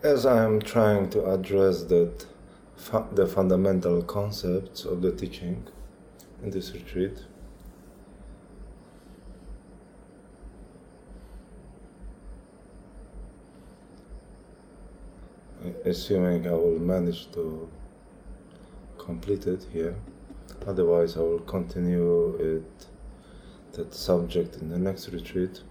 As I am trying to address that the fundamental concepts of the teaching in this retreat, assuming I will manage to complete it here, otherwise I will continue that subject in the next retreat.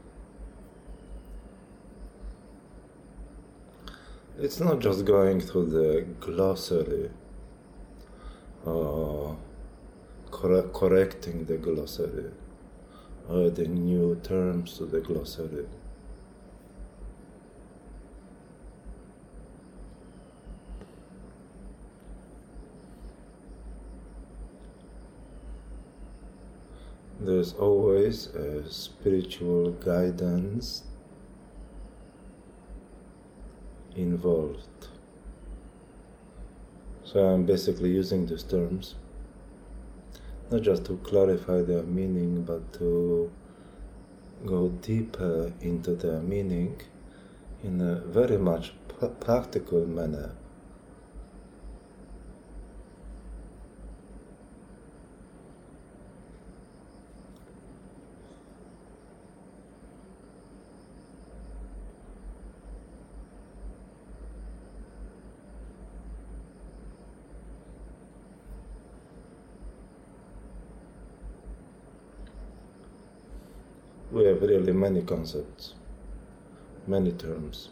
It's not just going through the glossary or correcting the glossary, or adding new terms to the glossary. There's always a spiritual guidance involved. So I'm basically using these terms not just to clarify their meaning, but to go deeper into their meaning in a very much practical manner. We have really many concepts, many terms.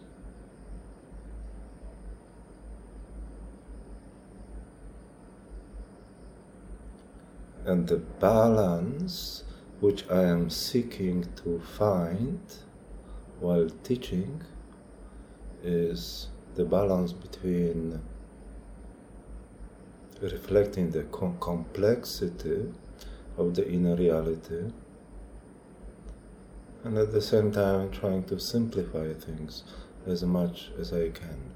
And the balance which I am seeking to find while teaching is the balance between reflecting the complexity of the inner reality and at the same time trying to simplify things as much as I can.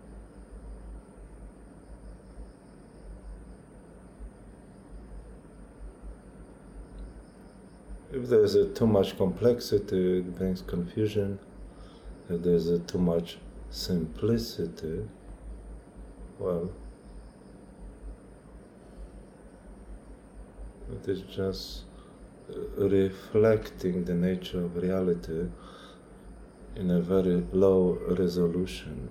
If there's too much complexity, it brings confusion. If there's too much simplicity, well, it is just reflecting the nature of reality in a very low resolution.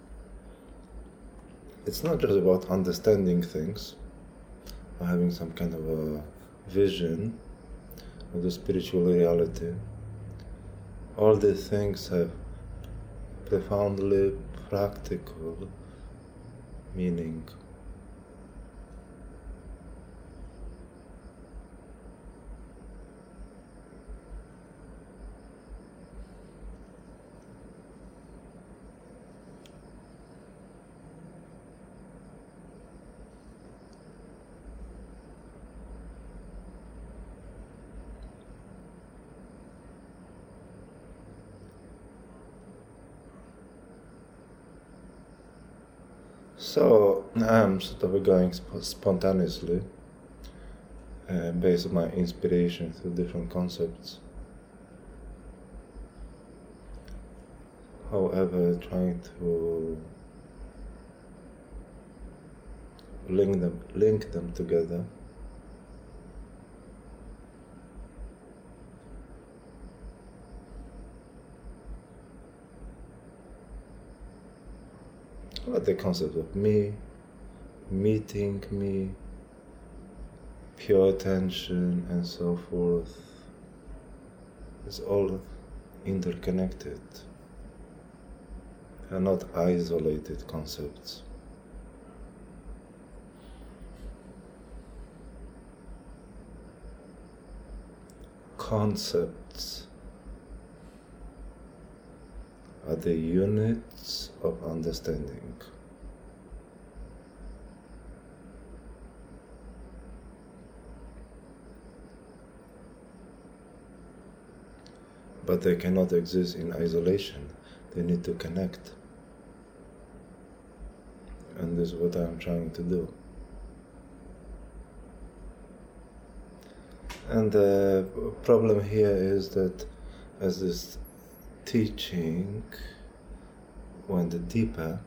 It's not just about understanding things or having some kind of a vision of the spiritual reality. All these things have profoundly practical meaning. So I'm sort of going spontaneously based on my inspiration through different concepts. However, trying to link them together. What the concept of me, meeting me, pure attention, and so forth. It's all interconnected. They are not isolated concepts. Concepts are the units of understanding. But they cannot exist in isolation. They need to connect. And this is what I'm trying to do. And the problem here is that as this teaching went deeper,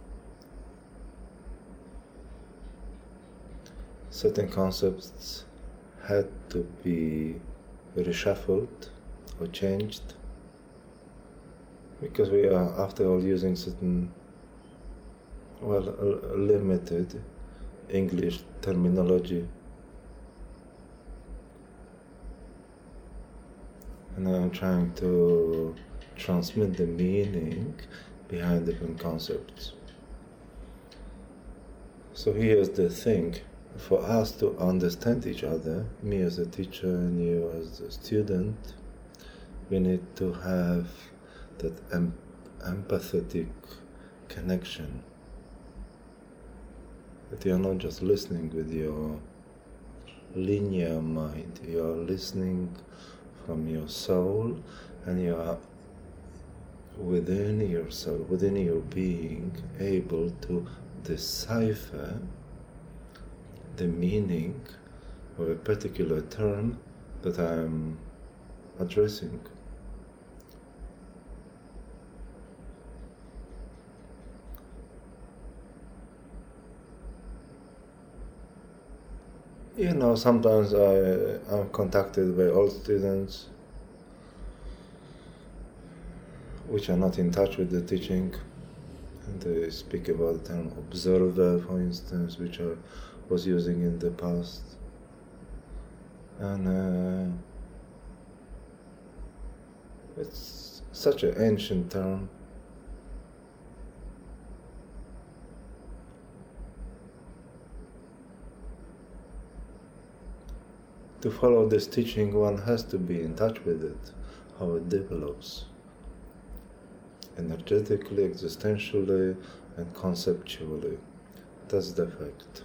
certain concepts had to be reshuffled or changed, because we are, after all, using certain, limited English terminology. And I'm trying to transmit the meaning behind different concepts. So here's the thing. For us to understand each other, me as a teacher and you as a student, we need to have that empathetic connection. That you're not just listening with your linear mind, you're listening from your soul, and you are within yourself, within your being, able to decipher the meaning of a particular term that I'm addressing. You know, sometimes I'm contacted by old students which are not in touch with the teaching, and they speak about the term observer, for instance, which I was using in the past. And it's such an ancient term. To follow this teaching, one has to be in touch with it, how it develops, energetically, existentially, and conceptually. That's the fact.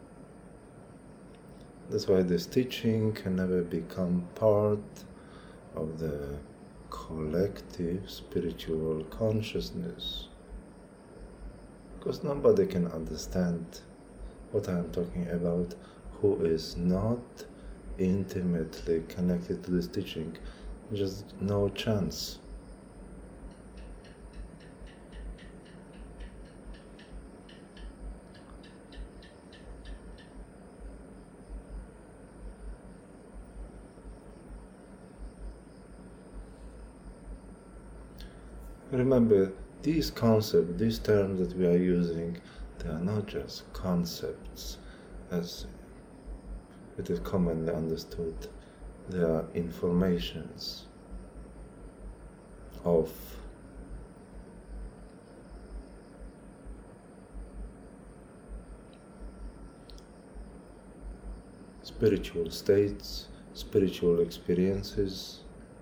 That's why this teaching can never become part of the collective spiritual consciousness, because nobody can understand what I'm talking about who is not intimately connected to this teaching. Just no chance. Remember, these concepts, these terms that we are using, they are not just concepts as it is commonly understood. They are informations of spiritual states, spiritual experiences,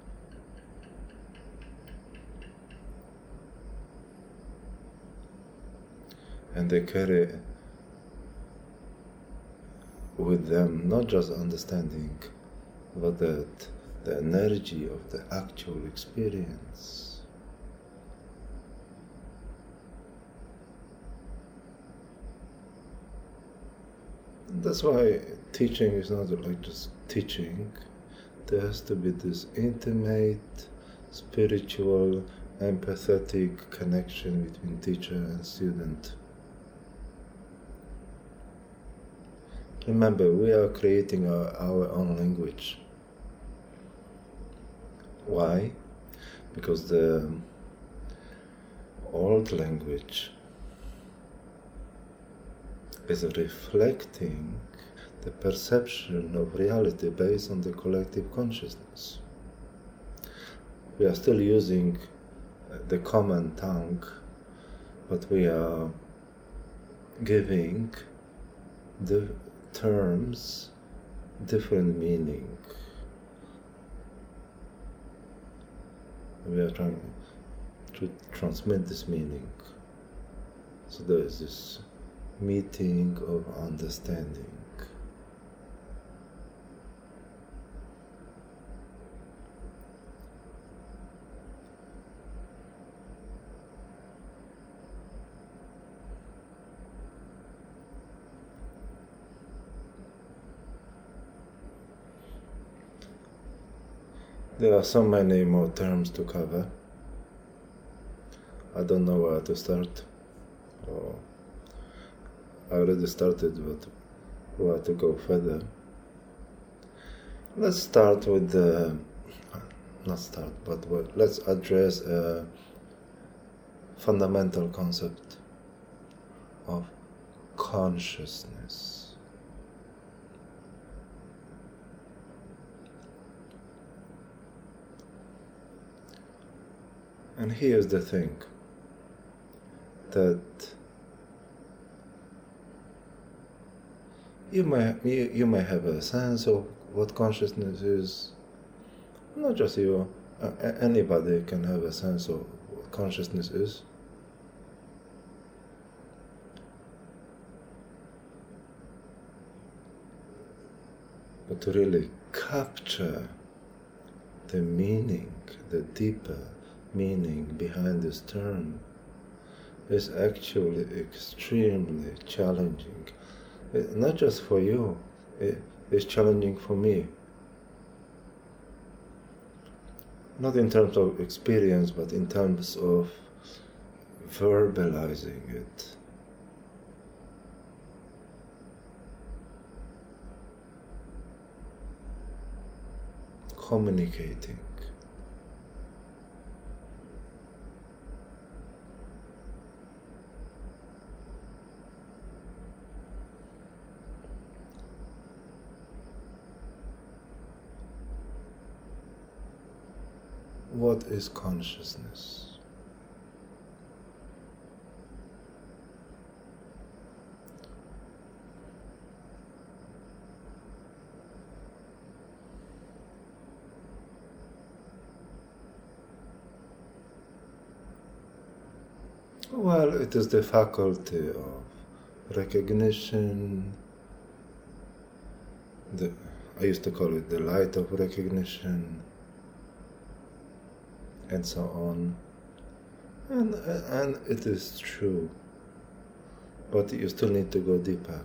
and they carry with them not just understanding, but that the energy of the actual experience. That's why teaching is not like just teaching. There has to be this intimate, spiritual, empathetic connection between teacher and student. Remember, we are creating our own language. Why? Because the old language is reflecting the perception of reality based on the collective consciousness. We are still using the common tongue, but we are giving the terms different meaning. We are trying to transmit this meaning. So there is this meeting of understanding. There are so many more terms to cover. I don't know where to start. Or I already started, but where to go further. Let's start with let's address a fundamental concept of consciousness. And here's the thing, that you may have a sense of what consciousness is. Not just you, anybody can have a sense of what consciousness is. But to really capture the meaning, the deeper meaning behind this term, is actually extremely challenging. Not just for you, it's challenging for me. Not in terms of experience, but in terms of verbalizing it. Communicating. What is consciousness? Well, it is the faculty of recognition. I used to call it the light of recognition, and so on. And it is true, but you still need to go deeper.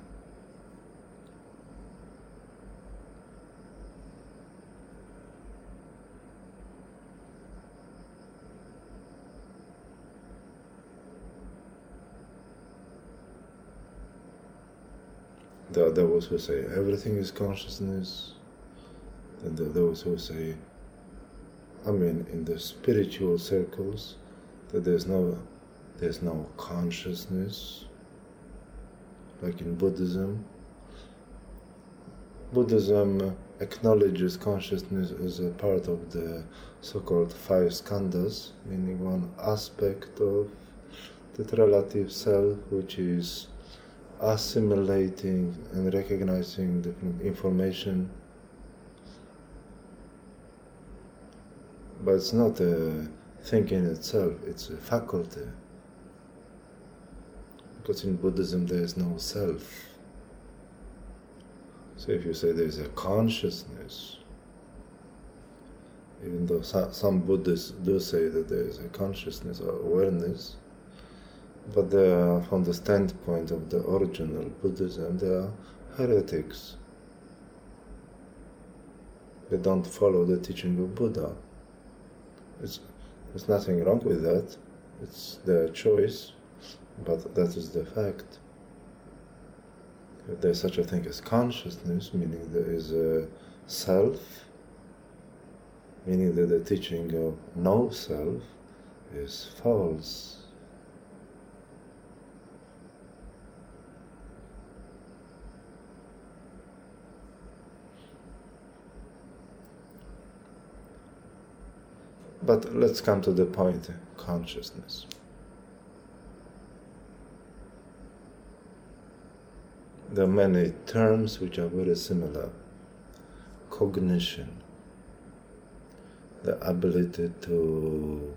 There are those who say everything is consciousness, and there are those who say, in the spiritual circles, that there's no consciousness, like in Buddhism. Buddhism acknowledges consciousness as a part of the so-called 5 skandhas, meaning one aspect of that relative self, which is assimilating and recognizing different information. But it's not a thing in itself, it's a faculty. Because in Buddhism there is no self. So if you say there is a consciousness, even though some Buddhists do say that there is a consciousness or awareness, but they are, from the standpoint of the original Buddhism, they are heretics. They don't follow the teaching of Buddha. There's nothing wrong with that. It's their choice, but that is the fact. If there's such a thing as consciousness, meaning there is a self, meaning that the teaching of no self is false. But let's come to the point, consciousness. There are many terms which are very similar. Cognition, the ability to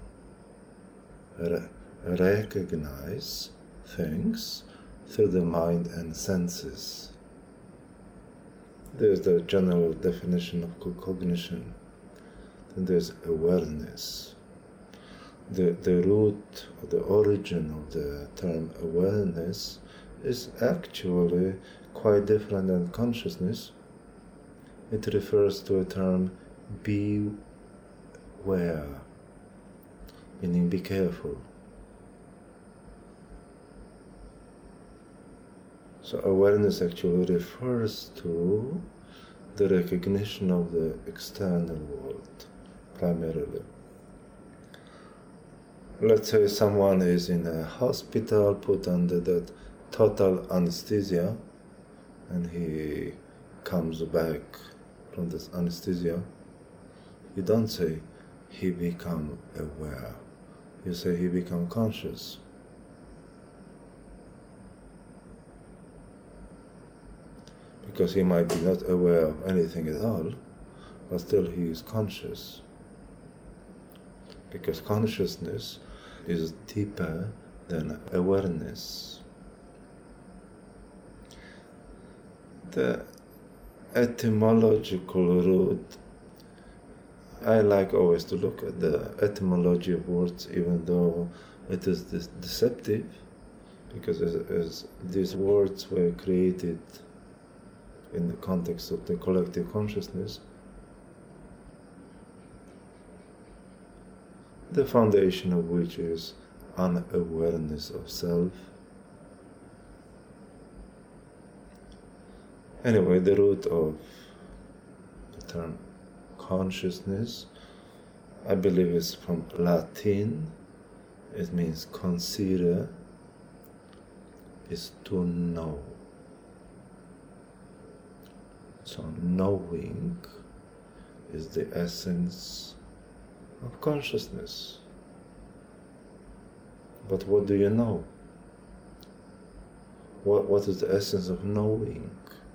recognize things through the mind and senses. There's the general definition of cognition. And there's awareness. The root or the origin of the term awareness is actually quite different than consciousness. It refers to a term beware, meaning be careful. So awareness actually refers to the recognition of the external world, primarily. Let's say someone is in a hospital, put under that total anesthesia, and he comes back from this anesthesia. You don't say he become aware. You say he become conscious. Because he might be not aware of anything at all, but still he is conscious. Because consciousness is deeper than awareness. The etymological root, I like always to look at the etymology of words, even though it is deceptive, because as these words were created in the context of the collective consciousness, the foundation of which is unawareness of self. Anyway, the root of the term consciousness, I believe, is from Latin. It means consider, is to know. So knowing is the essence of consciousness. But what do you know? What is the essence of knowing?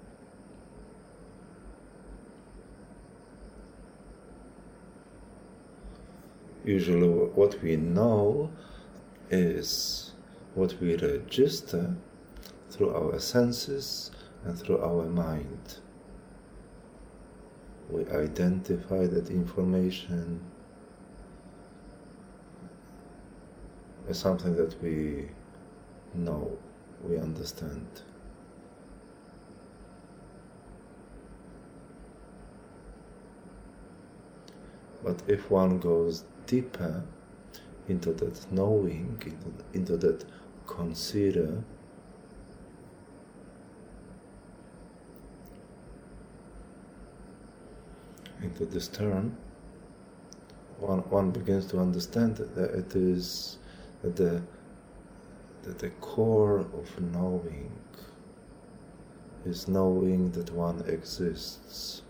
Usually what we know is what we register through our senses and through our mind. We identify that information as something that we know, we understand. But if one goes deeper into that knowing, into that consider, into this term, one begins to understand that it is that the core of knowing is knowing that one exists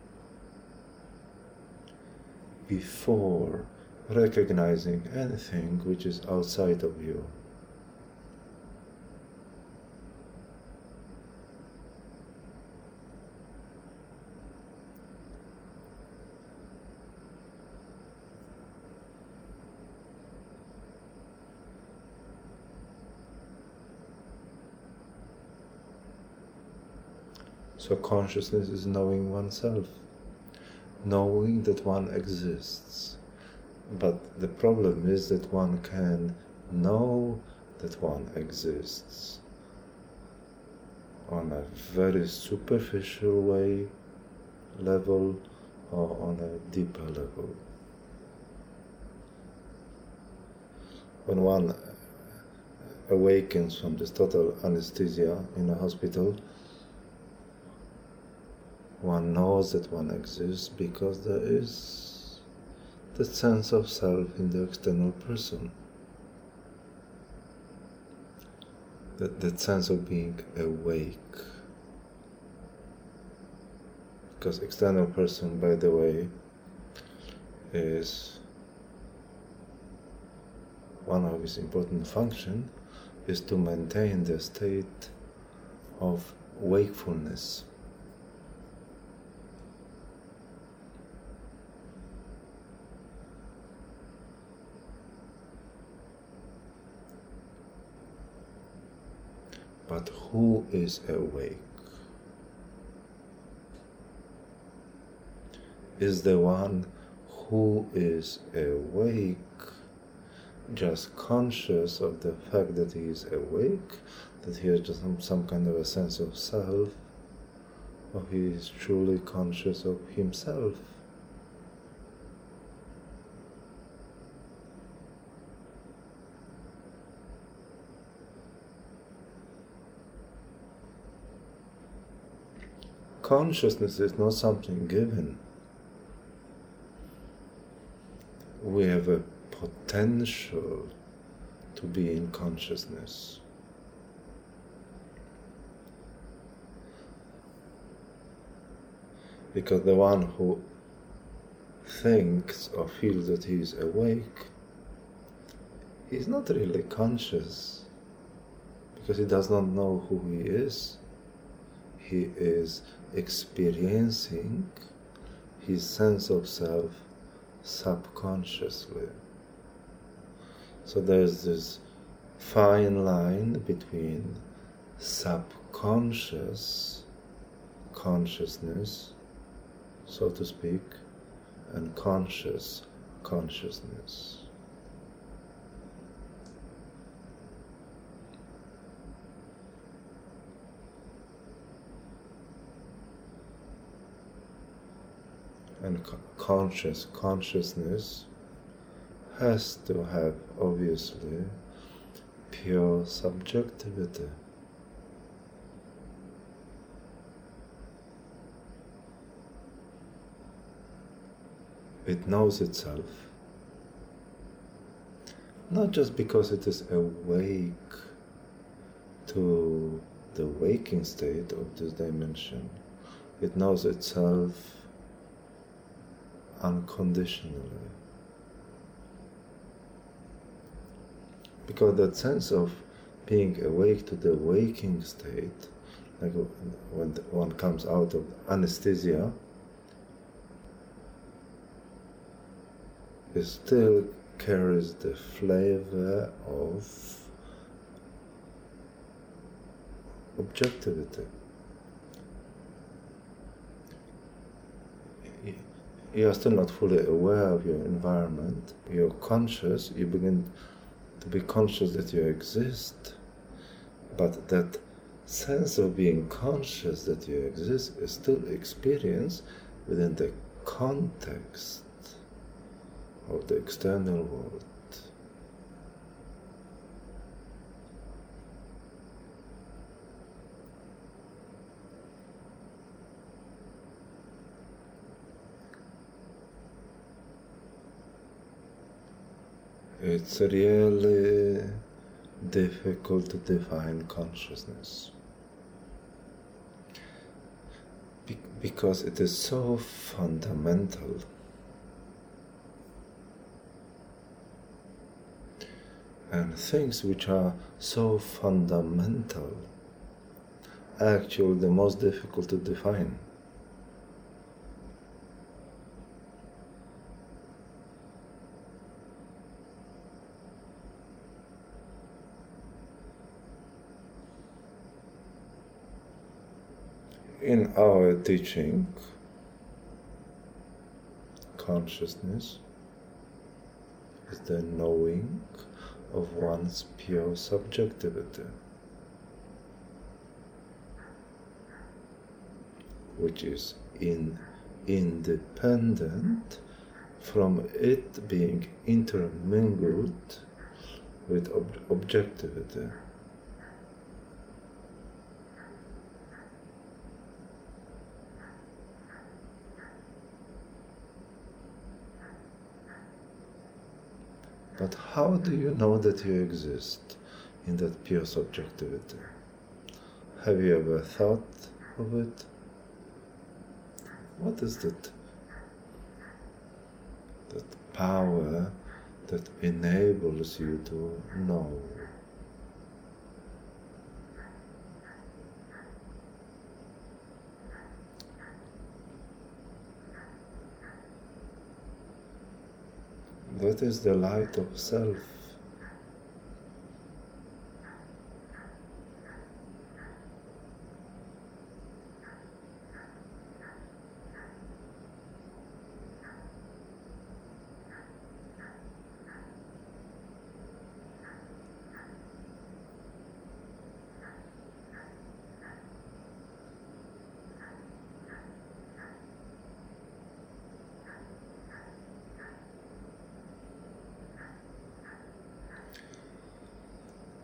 before recognizing anything which is outside of you. So consciousness is knowing oneself, knowing that one exists. But the problem is that one can know that one exists on a very superficial level or on a deeper level. When one awakens from this total anesthesia in a hospital, one knows that one exists because there is the sense of self in the external person. That sense of being awake. Because external person, by the way, is one of its important functions is to maintain the state of wakefulness. But who is awake? Is the one who is awake just conscious of the fact that he is awake, that he has just some kind of a sense of self, or he is truly conscious of himself? consciousness is not something given. We have a potential to be in consciousness. Because the one who thinks or feels that he is awake, he is not really conscious, because he does not know who he is. He is experiencing his sense of self subconsciously. So there's this fine line between subconscious consciousness, so to speak, and conscious consciousness. And conscious consciousness has to have, obviously, pure subjectivity. It knows itself, not just because it is awake to the waking state of this dimension. It knows itself unconditionally. Because that sense of being awake to the waking state, like when one comes out of anesthesia, it still carries the flavor of objectivity. You are still not fully aware of your environment. You're conscious, you begin to be conscious that you exist, but that sense of being conscious that you exist is still experienced within the context of the external world. It's really difficult to define consciousness because it is so fundamental. And things which are so fundamental are actually the most difficult to define. In our teaching, consciousness is the knowing of one's pure subjectivity, which is independent from it being intermingled with objectivity. But how do you know that you exist in that pure subjectivity? Have you ever thought of it? What is that power that enables you to know? That is the light of self.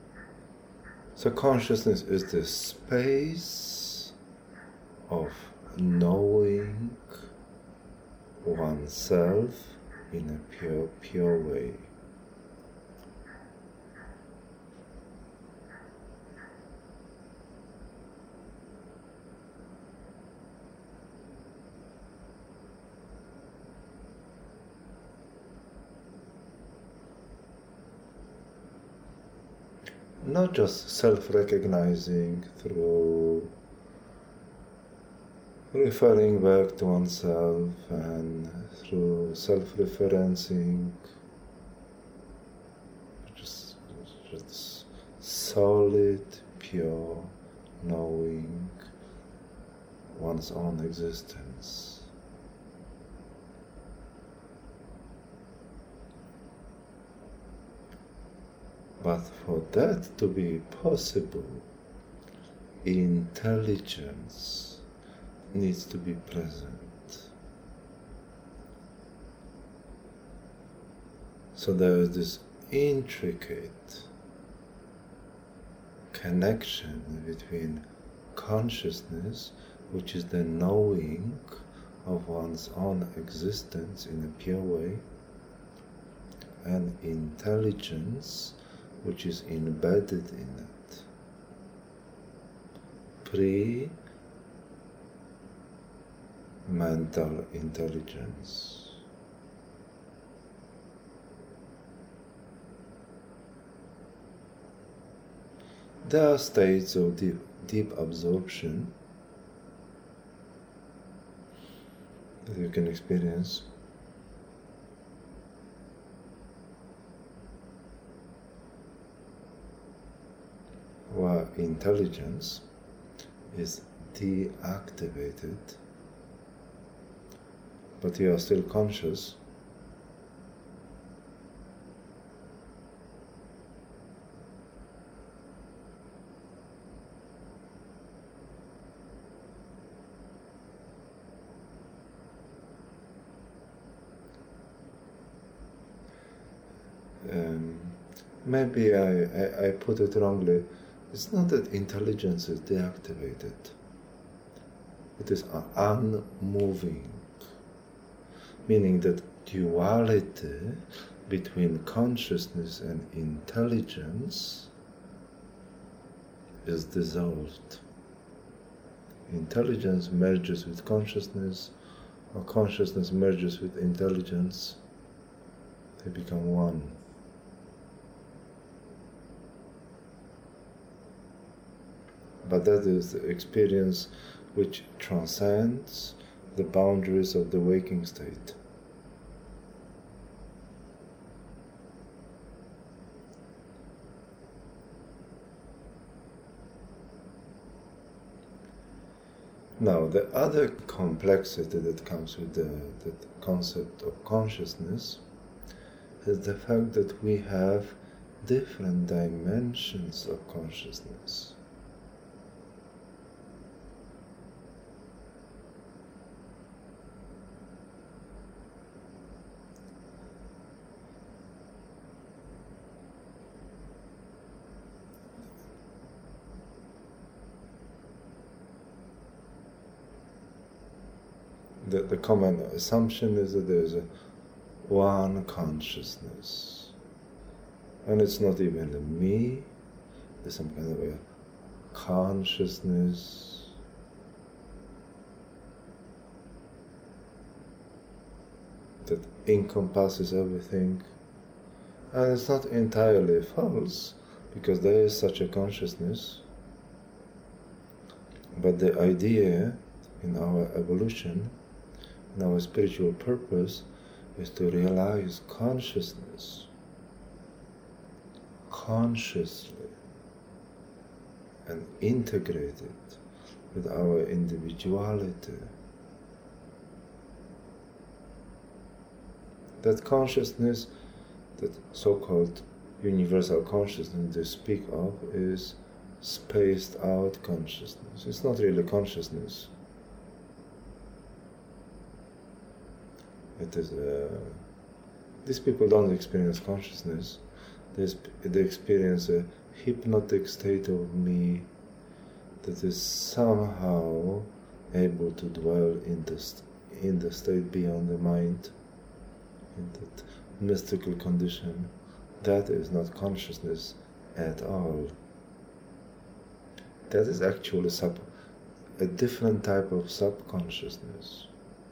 So consciousness is the space of knowing oneself in a pure way. Not just self-recognizing through referring back to oneself and through self-referencing, just solid, pure knowing one's own existence. But for that to be possible, intelligence needs to be present. So there is this intricate connection between consciousness, which is the knowing of one's own existence in a pure way, and intelligence, which is embedded in it. Pre-mental intelligence. There are states of deep absorption that you can experience. Where intelligence is deactivated, but you are still conscious. Maybe I put it wrongly. It's not that intelligence is deactivated. It is unmoving, meaning that duality between consciousness and intelligence is dissolved. Intelligence merges with consciousness, or consciousness merges with intelligence. They become one. But that is the experience which transcends the boundaries of the waking state. Now, the other complexity that comes with the concept of consciousness is the fact that we have different dimensions of consciousness. The common assumption is that there is one consciousness, and it's not even a me. There's some kind of a consciousness that encompasses everything, and it's not entirely false, because there is such a consciousness, but the idea in our evolution, and our spiritual purpose, is to realize consciousness consciously and integrate it with our individuality. That consciousness, that so-called universal consciousness they speak of, is spaced out consciousness. It's not really consciousness. It is these people don't experience consciousness. They experience a hypnotic state of me that is somehow able to dwell in the state beyond the mind, in that mystical condition, that is not consciousness at all. That is actually a different type of subconsciousness.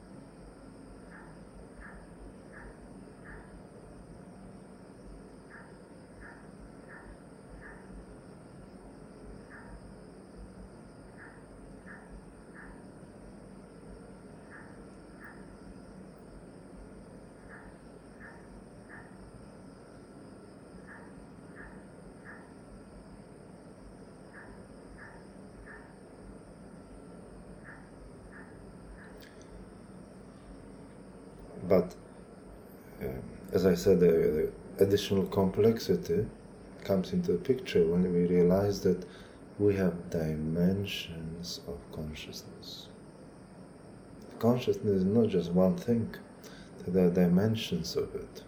But as I said, the additional complexity comes into the picture when we realize that we have dimensions of consciousness. Consciousness is not just one thing, there are dimensions of it.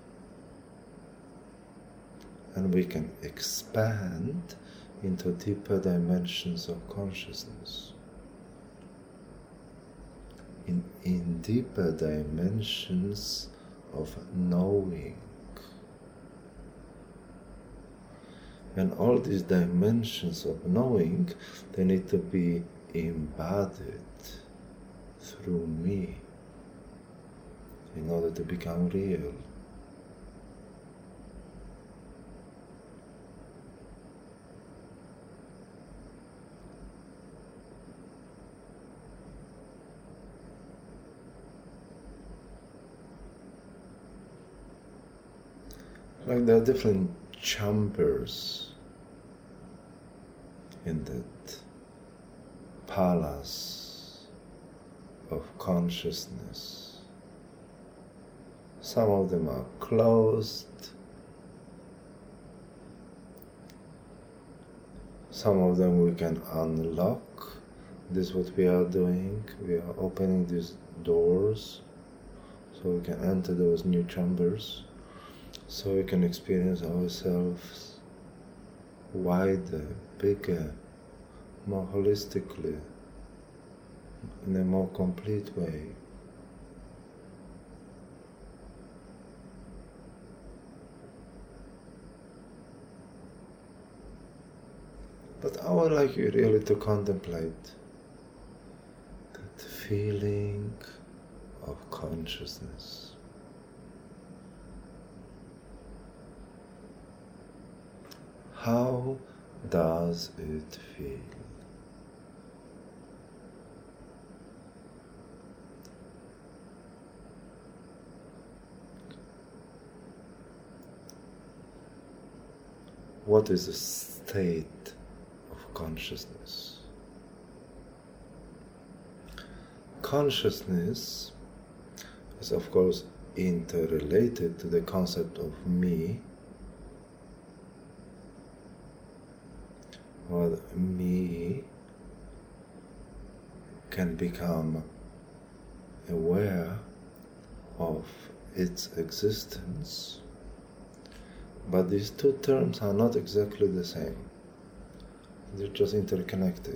And we can expand into deeper dimensions of consciousness. In deeper dimensions of knowing. And all these dimensions of knowing, they need to be embodied through me in order to become real. Like there are different chambers in that palace of consciousness. Some of them are closed, some of them we can unlock. This is what we are doing. We are opening these doors so we can enter those new chambers, so we can experience ourselves wider, bigger, more holistically, in a more complete way. But I would like you really to contemplate that feeling of consciousness. How does it feel? What is the state of consciousness? Consciousness is, of course, interrelated to the concept of me, or me can become aware of its existence. But these two terms are not exactly the same. They're just interconnected.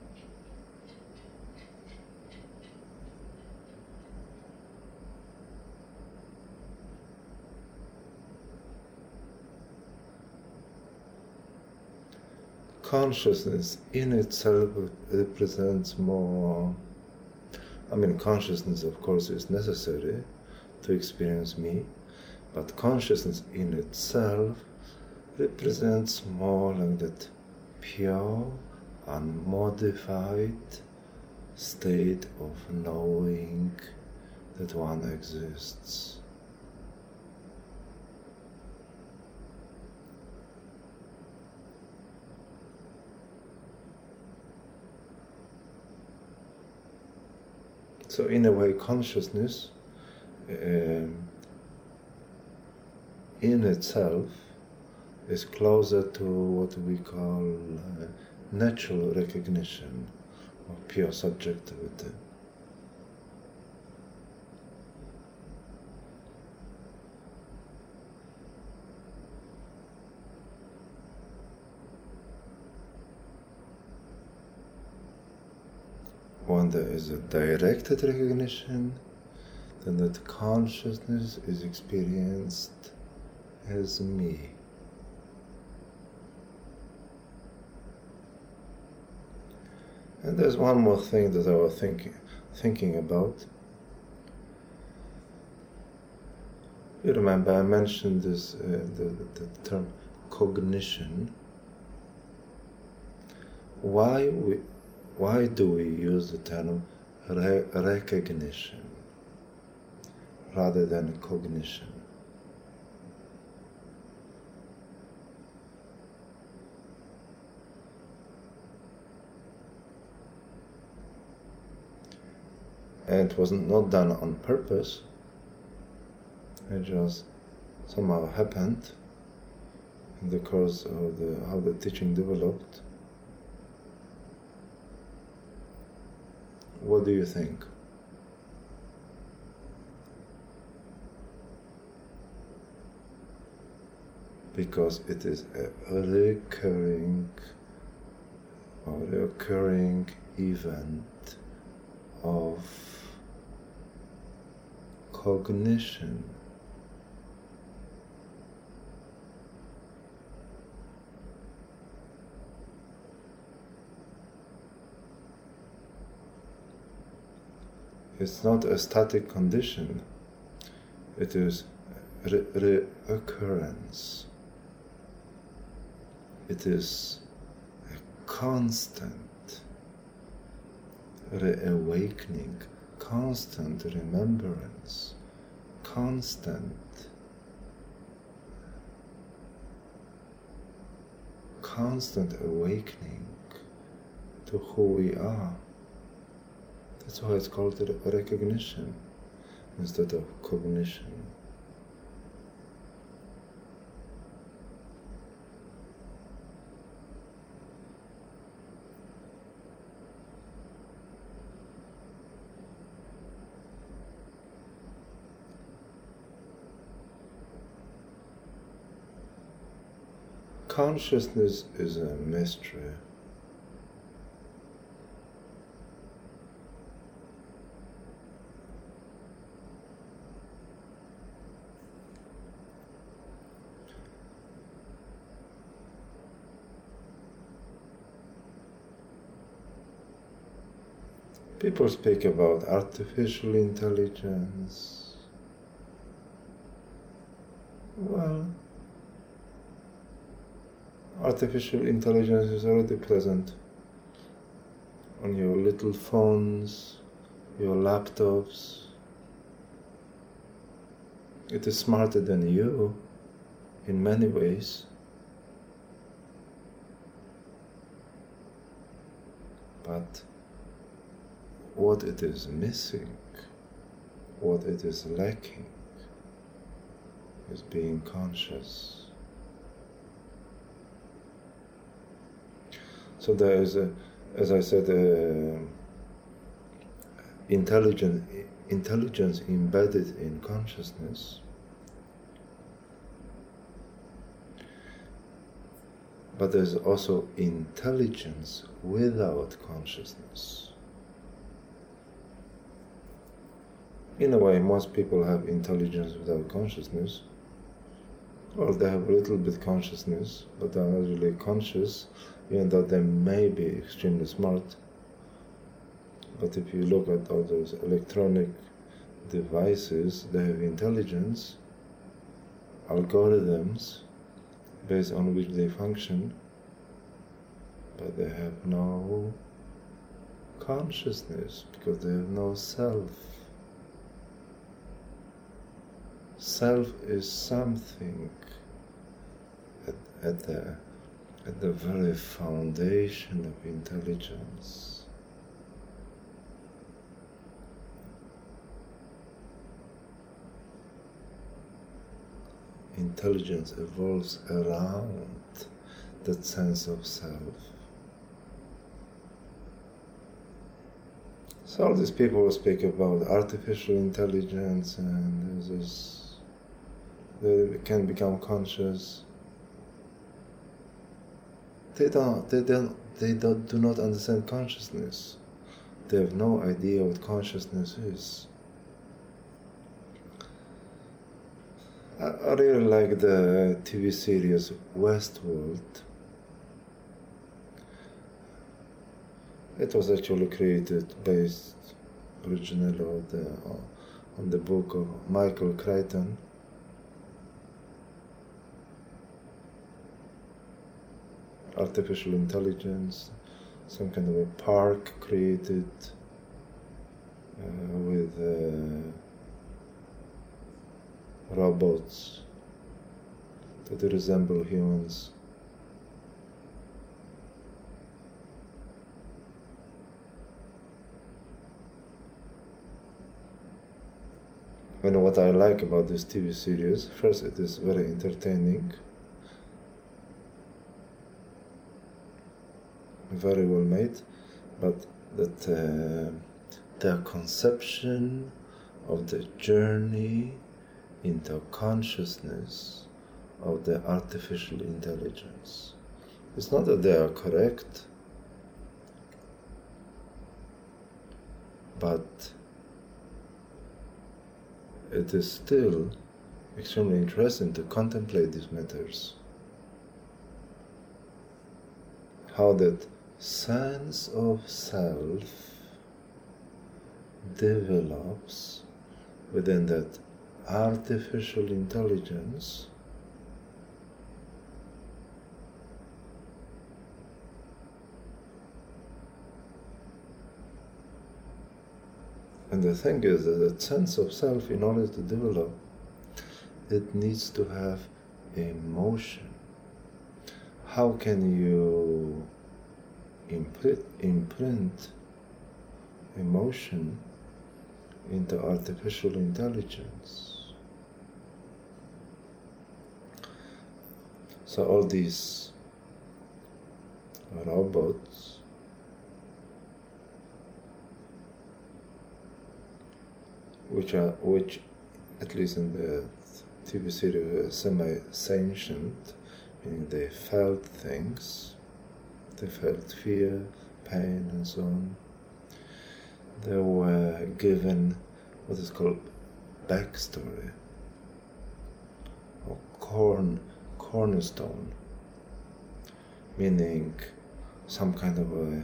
Consciousness in itself represents more. Consciousness, of course, is necessary to experience me, but consciousness in itself represents more like that pure, unmodified state of knowing that one exists. So in a way, consciousness in itself is closer to what we call natural recognition of pure subjectivity. when there is a directed recognition, then that consciousness is experienced as me. And there's one more thing that I was thinking about. You remember I mentioned this the term cognition. Why do we use the term recognition rather than cognition? And it was not done on purpose. It just somehow happened in the course of how the teaching developed. What do you think? Because it is a recurring event of cognition. It's not a static condition, it is reoccurrence. It is a constant reawakening, constant remembrance, constant awakening to who we are. That's why it's called recognition instead of cognition. Consciousness is a mystery. People speak about artificial intelligence. Well, artificial intelligence is already present on your little phones, your laptops. It is smarter than you in many ways. But what it is missing, what it is lacking, is being conscious. So there is, as I said, intelligence embedded in consciousness. But there's also intelligence without consciousness. In a way, most people have intelligence without consciousness. Well, they have a little bit consciousness, but they're not really conscious, even though they may be extremely smart. But if you look at all those electronic devices, they have intelligence, algorithms based on which they function, but they have no consciousness because they have no self. Self is something at the very foundation of intelligence. Intelligence evolves around that sense of self. So all these people speak about artificial intelligence and they can become conscious. They do not understand consciousness. They have no idea what consciousness is. I really like the TV series Westworld. It was actually created based originally on the book of Michael Crichton. Artificial intelligence, some kind of a park created with robots that resemble humans. And what I like about this TV series, first, it is very entertaining, very well made, but that their conception of the journey into consciousness of the artificial intelligence. It's not that they are correct, but it is still extremely interesting to contemplate these matters. How that sense of self develops within that artificial intelligence, and the thing is that that sense of self, in order to develop, it needs to have emotion. How can you imprint emotion into artificial intelligence? So all these robots which at least in the TV series are semi-sentient, meaning they felt things, they felt fear, pain and so on. They were given what is called backstory, or cornerstone, meaning some kind of a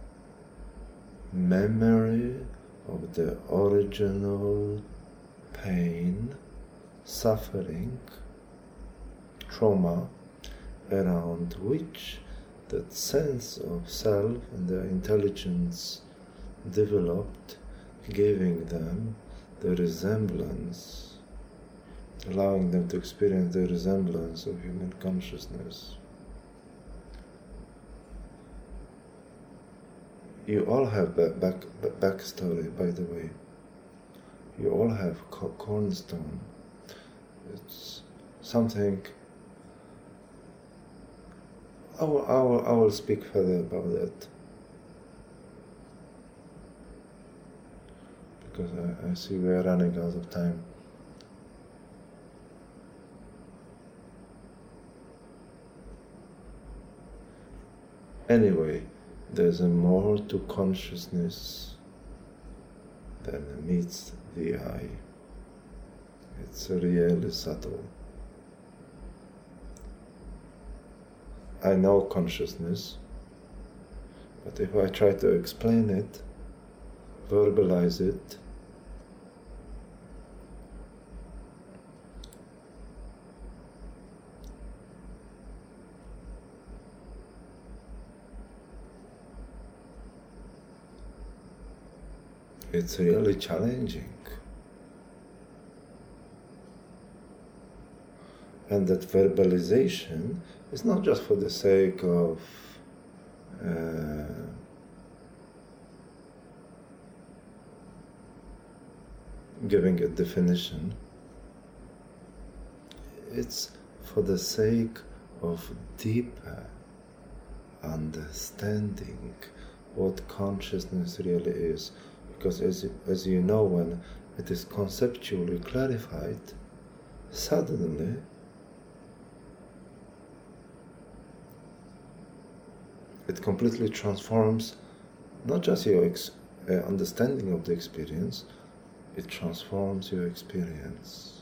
memory of the original pain, suffering, trauma, around which that sense of self and their intelligence developed, giving them the resemblance, allowing them to experience the resemblance of human consciousness. You all have backstory, by the way. You all have cornerstone. It's something. I will speak further about that, because I see we are running out of time. Anyway, there's a more to consciousness than meets the eye. It's really subtle. I know consciousness, but if I try to explain it, verbalize it, it's really challenging. And that verbalization is not just for the sake of giving a definition. It's for the sake of deeper understanding what consciousness really is. Because as you know, when it is conceptually clarified, suddenly it completely transforms not just your understanding of the experience, it transforms your experience.